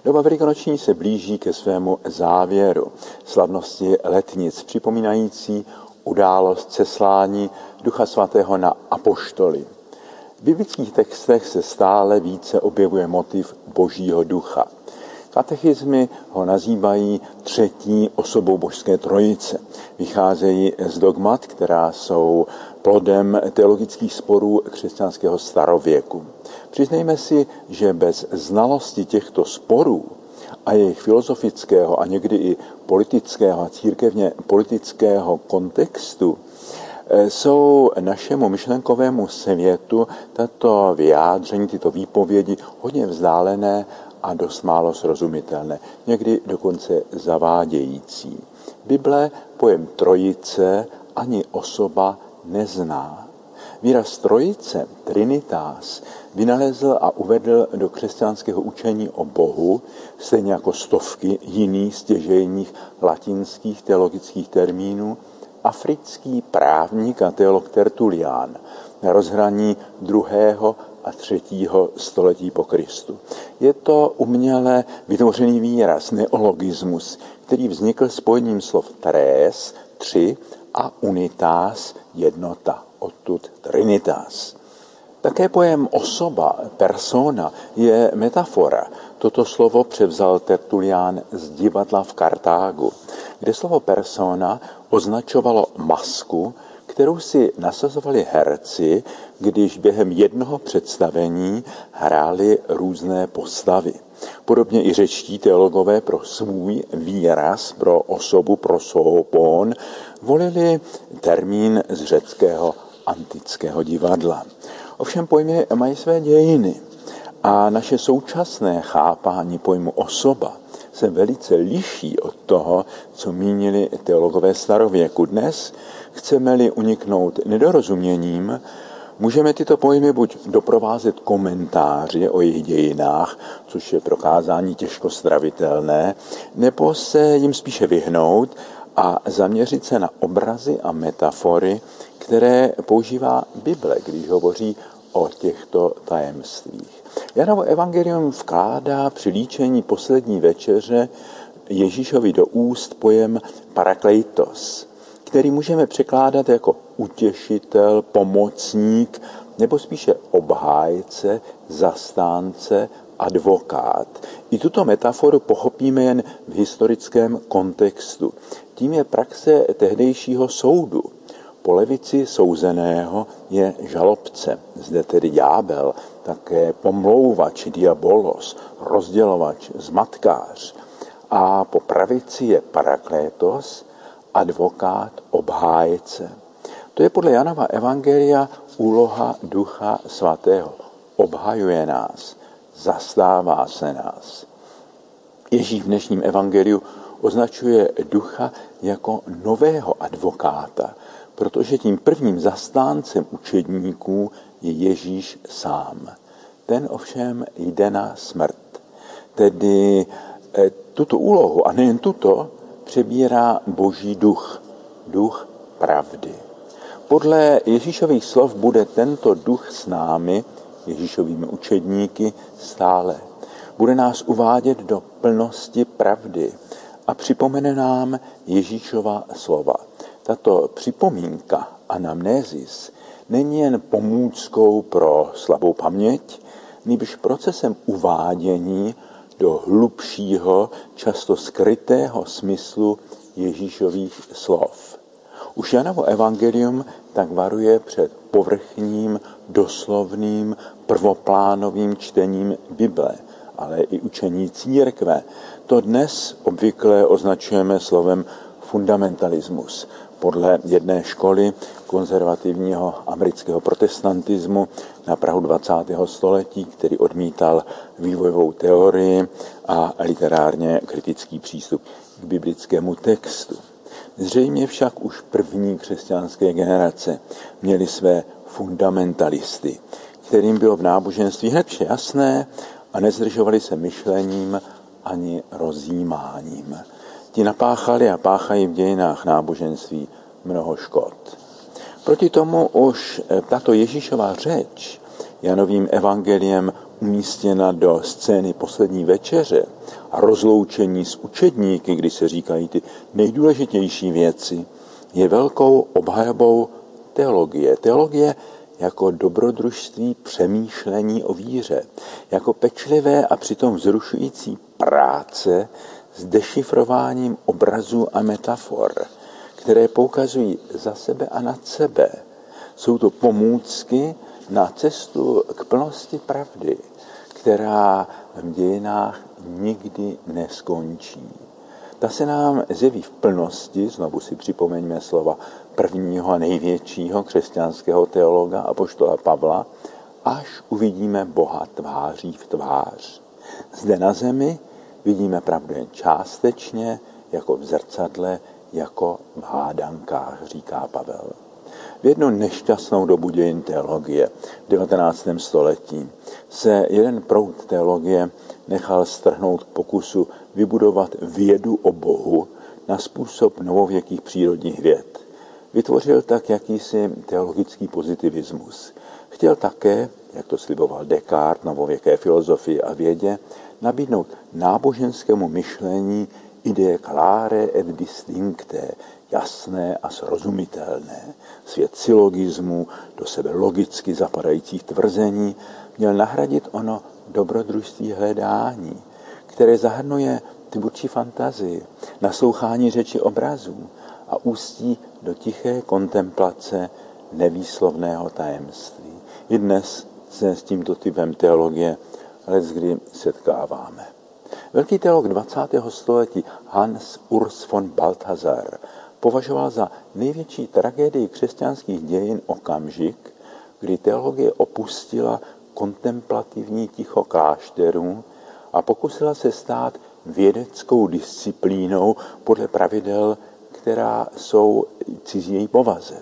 Doba velikonoční se blíží ke svému závěru. Slavnosti letnic, připomínající událost seslání Ducha Svatého na apoštoly. V biblických textech se stále více objevuje motiv Božího ducha. Katechismy ho nazývají třetí osobou Božské trojice. Vycházejí z dogmat, která jsou plodem teologických sporů křesťanského starověku. Přiznejme si, že bez znalosti těchto sporů a jejich filozofického a někdy i politického a církevně politického kontextu jsou našemu myšlenkovému světu tato vyjádření, tyto výpovědi hodně vzdálené a dost málo srozumitelné, někdy dokonce zavádějící. Bible pojem trojice ani osoba nezná. Výraz trojice, trinitas, vynalezl a uvedl do křesťanského učení o Bohu, stejně jako stovky jiných stěžejních latinských teologických termínů, africký právník a teolog Tertulian na rozhraní 2. a 3. století po Kristu. Je to uměle vytvořený výraz, neologismus, který vznikl spojením slov tres, tři, a unitas, jednota, odtud trinitas. Také pojem osoba, persona, je metafora. Toto slovo převzal Tertulian z divadla v Kartágu, kde slovo persona označovalo masku, kterou si nasazovali herci, když během jednoho představení hráli různé postavy. Podobně i řečtí teologové pro svůj výraz, pro osobu, pro soopon, volili termín z řeckého antického divadla. Ovšem pojmy mají své dějiny a naše současné chápání pojmu osoba se velice liší od toho, co mínili teologové starověku. Dnes, chceme-li uniknout nedorozuměním, můžeme tyto pojmy buď doprovázet komentáři o jejich dějinách, což je prokázání těžko stravitelné, nebo se jim spíše vyhnout a zaměřit se na obrazy a metafory, které používá Bible, když hovoří o těchto tajemstvích. Janovo evangelium vkládá při líčení poslední večeře Ježíšovi do úst pojem parakleitos, který můžeme překládat jako utěšitel, pomocník, nebo spíše obhájce, zastánce, advokát. I tuto metaforu pochopíme jen v historickém kontextu. Tím je praxe tehdejšího soudu. Po levici souzeného je žalobce, zde tedy ďábel, také pomlouvač, diabolos, rozdělovač, zmatkář. A po pravici je paraklétos, advokát, obhájce. To je podle Janova evangelia úloha Ducha Svatého. Obhajuje nás, zastává se nás. Ježíš v dnešním evangeliu označuje Ducha jako nového advokáta, protože tím prvním zastáncem učedníků je Ježíš sám. Ten ovšem jde na smrt. Tedy tuto úlohu, a nejen tuto, přebírá Boží duch, duch pravdy. Podle Ježíšových slov bude tento duch s námi, Ježíšovými učedníky, stále. Bude nás uvádět do plnosti pravdy a připomene nám Ježíšova slova. Tato připomínka, anamnézis, není jen pomůckou pro slabou paměť, nýbrž procesem uvádění do hlubšího, často skrytého smyslu Ježíšových slov. Už Janovo evangelium tak varuje před povrchním, doslovným, prvoplánovým čtením Bible, ale i učení církve. To dnes obvykle označujeme slovem fundamentalismus. Podle jedné školy konzervativního amerického protestantismu na prahu 20. století, který odmítal vývojovou teorii a literárně kritický přístup k biblickému textu. Zřejmě však už první křesťanské generace měly své fundamentalisty, kterým bylo v náboženství hned vše jasné a nezdržovali se myšlením ani rozjímáním. Ti napáchali a páchají v dějinách náboženství mnoho škod. Proti tomu už tato Ježíšova řeč Janovým evangeliem umístěna do scény poslední večeře a rozloučení s učedníky, kdy se říkají ty nejdůležitější věci, je velkou obhajobou teologie. Teologie jako dobrodružství přemýšlení o víře, jako pečlivé a přitom vzrušující práce s dešifrováním obrazů a metafor, které poukazují za sebe a nad sebe. Jsou to pomůcky na cestu k plnosti pravdy, která v dějinách nikdy neskončí. Ta se nám zjeví v plnosti, znovu si připomeňme slova prvního a největšího křesťanského teologa apoštola Pavla, až uvidíme Boha tváří v tvář. Zde na zemi vidíme pravdu jen částečně, jako v zrcadle, jako v hádankách, říká Pavel. V jednu nešťastnou dobu dějin teologie v 19. století se jeden proud teologie nechal strhnout k pokusu vybudovat vědu o Bohu na způsob novověkých přírodních věd. Vytvořil tak jakýsi teologický pozitivismus. Chtěl také, jak to sliboval Descartes, novověké filozofii a vědě, nabídnout náboženskému myšlení ideje clare et distincte, jasné a srozumitelné. Svět syllogismů, do sebe logicky zapadajících tvrzení, měl nahradit ono dobrodružství hledání, které zahrnuje tvůrčí fantazii, naslouchání řeči obrazů a ústí do tiché kontemplace nevýslovného tajemství. I dnes se s tímto typem teologie leckdy setkáváme. Velký teolog 20. století Hans Urs von Balthasar považoval za největší tragédii křesťanských dějin okamžik, kdy teologie opustila kontemplativní ticho klášterů a pokusila se stát vědeckou disciplínou podle pravidel, která jsou cizí její povaze.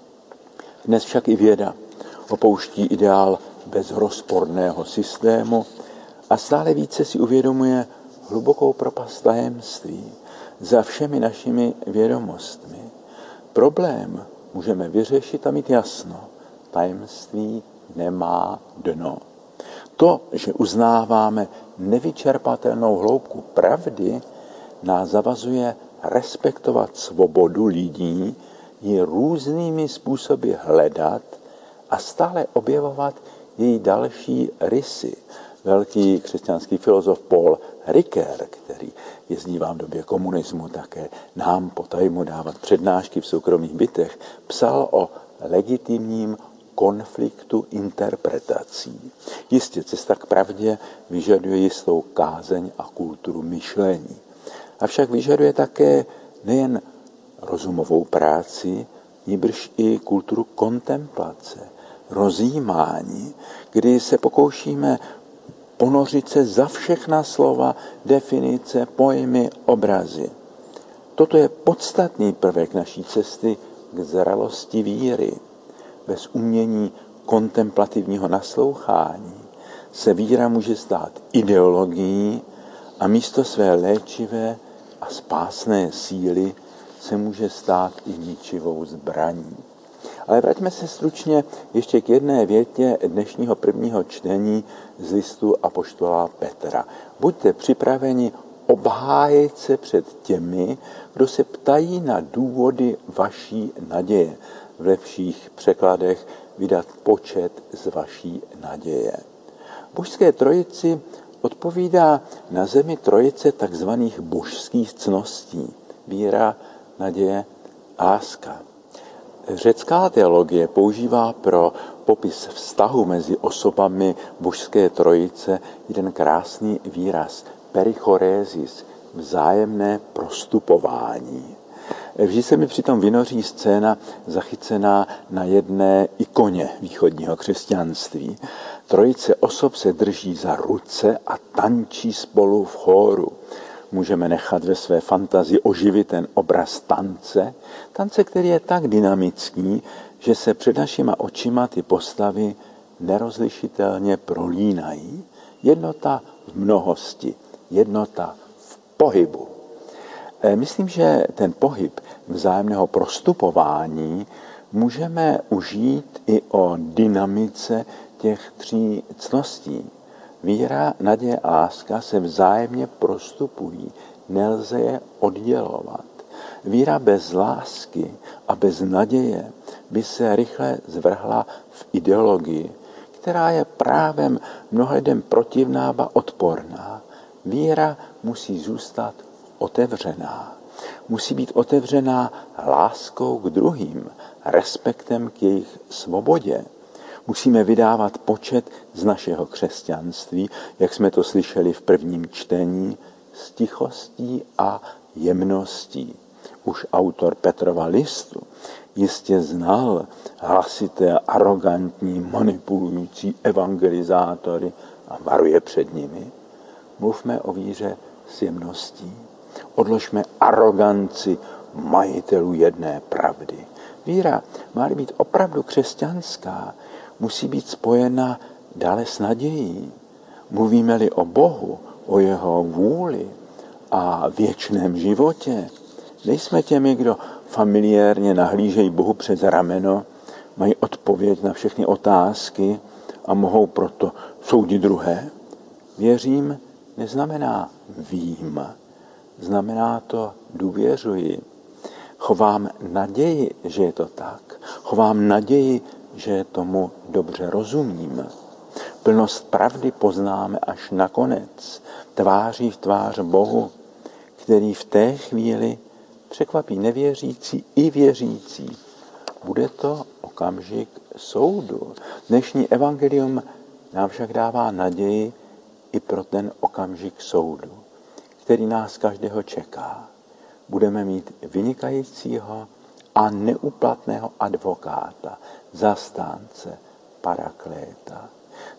Dnes však i věda opouští ideál bezrozporného systému a stále více si uvědomuje hlubokou propast tajemství za všemi našimi vědomostmi. Problém můžeme vyřešit a mít jasno. Tajemství nemá dno. To, že uznáváme nevyčerpatelnou hloubku pravdy, nás zavazuje respektovat svobodu lidí, ji různými způsoby hledat a stále objevovat její další rysy. Velký křesťanský filozof Paul Ricoeur, který jezdívá v době komunismu také nám potajmu dávat přednášky v soukromých bytech, psal o legitimním konfliktu interpretací. Jistě cesta k pravdě vyžaduje jistou kázeň a kulturu myšlení. Avšak vyžaduje také nejen rozumovou práci, nýbrž i kulturu kontemplace, rozjímání, kdy se pokoušíme ponořit se za všechna slova, definice, pojmy, obrazy. Toto je podstatný prvek naší cesty k zralosti víry. Bez umění kontemplativního naslouchání se víra může stát ideologií a místo své léčivé a spásné síly se může stát i ničivou zbraní. Ale vraťme se stručně ještě k jedné větě dnešního prvního čtení z listu apoštola Petra. Buďte připraveni obhájit se před těmi, kdo se ptají na důvody vaší naděje. V lepších překladech vydat počet z vaší naděje. Božské trojici odpovídá na zemi trojice takzvaných božských cností. Víra, naděje a láska. Řecká teologie používá pro popis vztahu mezi osobami božské trojice jeden krásný výraz perichoresis, vzájemné prostupování. Vždy se mi přitom vynoří scéna zachycená na jedné ikoně východního křesťanství. Trojice osob se drží za ruce a tančí spolu v chóru. Můžeme nechat ve své fantazii oživit ten obraz tance, který je tak dynamický, že se před našima očima ty postavy nerozlišitelně prolínají. Jednota v mnohosti, jednota v pohybu. Myslím, že ten pohyb vzájemného prostupování můžeme užít i o dynamice těch tří cností. Víra, naděje a láska se vzájemně prostupují, nelze je oddělovat. Víra bez lásky a bez naděje by se rychle zvrhla v ideologii, která je právem mnoha lidem protivná a odporná. Víra musí zůstat otevřená. Musí být otevřená láskou k druhým, respektem k jejich svobodě. Musíme vydávat počet z našeho křesťanství, jak jsme to slyšeli v prvním čtení, s tichostí a jemností. Už autor Petrova listu jistě znal hlasité, arrogantní, manipulující evangelizátory a varuje před nimi. Mluvme o víře s jemností. Odložme aroganci majitelů jedné pravdy. Víra má-li být opravdu křesťanská, musí být spojena dále s nadějí. Mluvíme-li o Bohu, o jeho vůli a věčném životě, nejsme těmi, kdo familiárně nahlížejí Bohu přes rameno, mají odpověď na všechny otázky a mohou proto soudit druhé. Věřím neznamená vím, znamená to důvěřuji. Chovám naději, že je to tak. Chovám naději, že tomu dobře rozumím. Plnost pravdy poznáme až nakonec, tváří v tvář Bohu, který v té chvíli překvapí nevěřící i věřící. Bude to okamžik soudu. Dnešní evangelium nám však dává naději i pro ten okamžik soudu, který nás každého čeká. Budeme mít vynikajícího a neúplatného advokáta, zastánce, parakléta.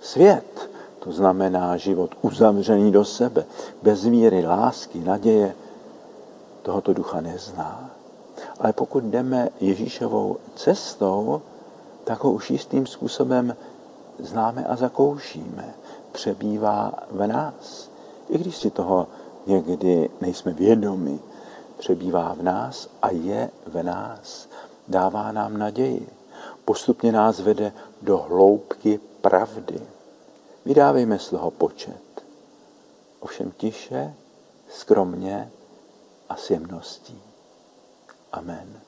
Svět, to znamená život uzavřený do sebe, bez víry, lásky, naděje, tohoto ducha nezná. Ale pokud jdeme Ježíšovou cestou, tak ho už jistým způsobem známe a zakoušíme. Přebývá v nás. I když si toho někdy nejsme vědomi, přebývá v nás a je v nás. Dává nám naději. Postupně nás vede do hloubky pravdy. Vydávejme z toho počet. Ovšem tiše, skromně a s jemností. Amen.